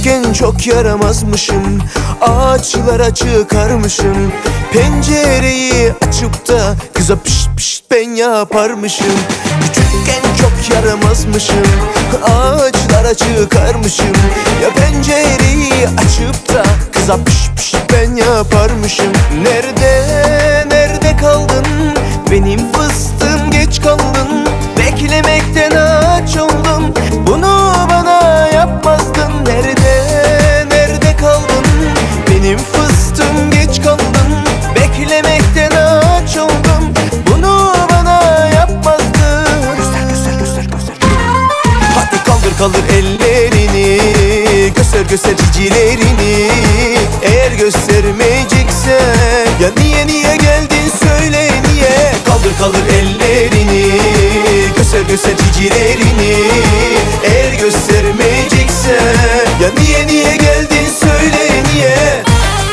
Küçükken çok yaramazmışım, ağaçlara çıkarmışım. Pencereyi açıp da kıza pişt pişt ben yaparmışım. Küçükken çok yaramazmışım, ağaçlara çıkarmışım. Ya pencereyi açıp da kıza pişt pişt ben yaparmışım. Nerede kaldın benim fıstığım, geç kaldın. Beklemekten aç oldum, bunu bana yapmazdın. Nerede kaldın benim fıstığım, geç kaldın. Beklemekten aç oldum, bunu bana yapmazdın. Göster. Hadi kaldır ellerini, göster cicilerini. Eğer göstermeyeceksen ya niye geldin söyle niye. Kaldır ellerini, göster cicilerini. Eğer göstermeyeceksen ya niye geldin söyle niye.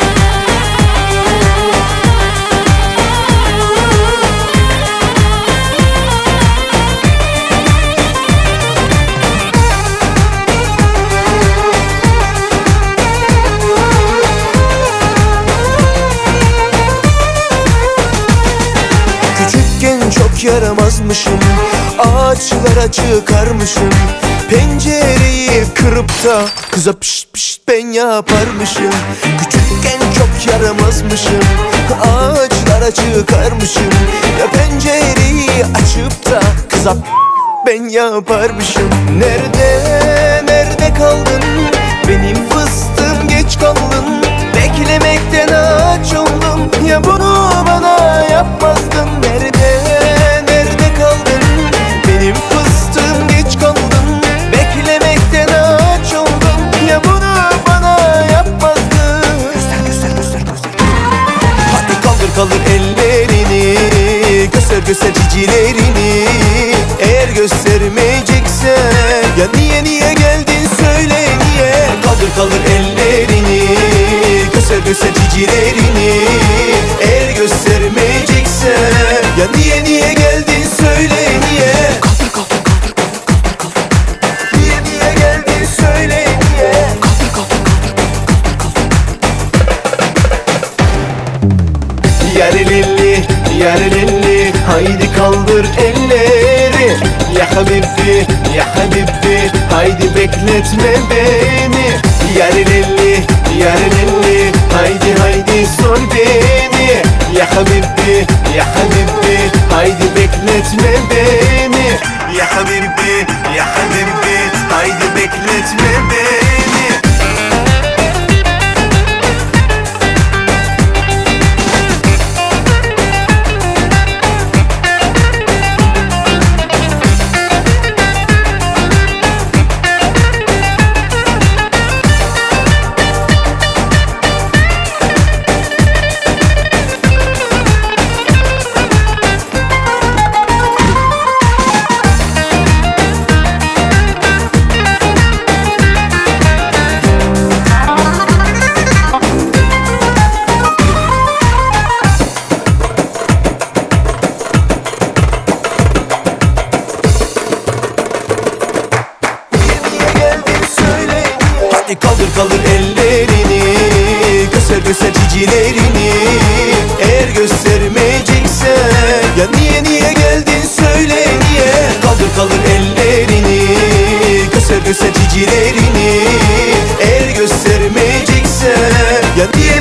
Küçükken çok yaramazmışım, ağaçlara çıkarmışım. Pencereyi kırıp da kıza pişt pişt ben yaparmışım. Küçükken çok yaramazmışım, ağaçlara çıkarmışım. Ya pencereyi açıp da kıza ben yaparmışım. Nerede kaldın benim fıstığım, geç kaldın. Beklemekten aç oldum, ya bunu bana yapmazdın. Nerede kaldın benim fıstığım, geç kaldın. Beklemekten aç oldum, ya bunu bana yapmazdın. Göster. Hadi kaldır ellerini, göster cicilerini. Eğer göstermeyeceksen ya niye geldin söyle niye. Kaldır ellerini, göster cicilerini. Eğer göstermeyeceksen ya niye geldin söyle niye. Kaldır. Niye geldin söyle niye. Yarelilli haydi kaldır elleri. Ya habibi haydi bekletme beni. Yarelilli haydi sor beni. Ya habibi haydi bekletme beni. Ya habibi haydi bekletme beni. Kaldır ellerini, göster cicilerini. Eğer göstermeyeceksen ya niye geldin söyle niye. Kaldır ellerini, göster cicilerini. Eğer göstermeyeceksen ya niye